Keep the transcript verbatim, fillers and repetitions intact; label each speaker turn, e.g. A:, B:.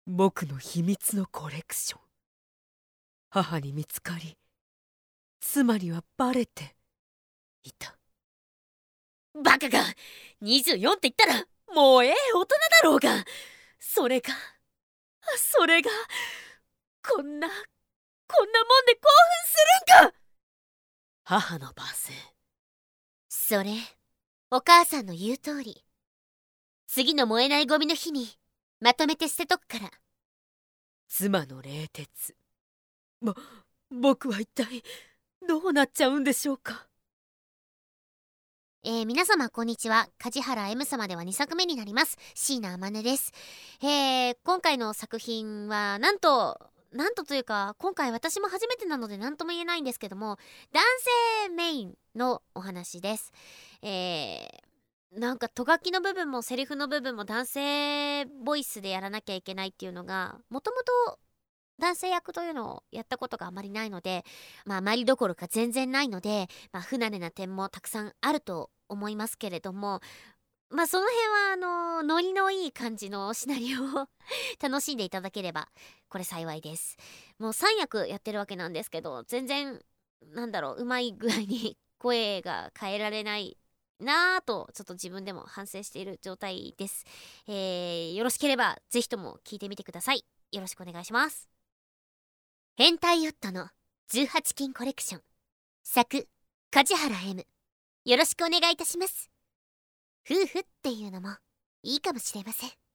A: 僕の秘密のコレクション。母に見つかり、妻にはバレていた。
B: バカがにじゅうよんって言ったらもうええ大人だろうが、それがそれがこんなこんなもんで興奮するんか。
A: 母の罵声。
B: それお母さんの言う通り、次の燃えないゴミの日にまとめて捨てとくから。
A: 妻の冷徹。ぼ僕は一体どうなっちゃうんでしょうか。
B: えー、皆様こんにちは。梶原 M 様ではにさくめになります椎名天音です。えー、今回の作品はなんとなんとというか、今回私も初めてなので何とも言えないんですけども、男性メインのお話です。えー、なんかとがきの部分もセリフの部分も男性ボイスでやらなきゃいけないっていうのが、もともと男性役というのをやったことがあまりないので、まああまりどころか全然ないので、まあ、不慣れな点もたくさんあると思いますけれども、まあその辺はあのノリのいい感じのシナリオを楽しんでいただければこれ幸いです。もうさん役やってるわけなんですけど、全然なんだろう、うまい具合に声が変えられないなぁとちょっと自分でも反省している状態です。えー、よろしければぜひとも聞いてみてください。よろしくお願いします。変態ヨットのじゅうはちきんコレクション、作梶原 M、 よろしくお願いいたします。夫婦っていうのもいいかもしれません。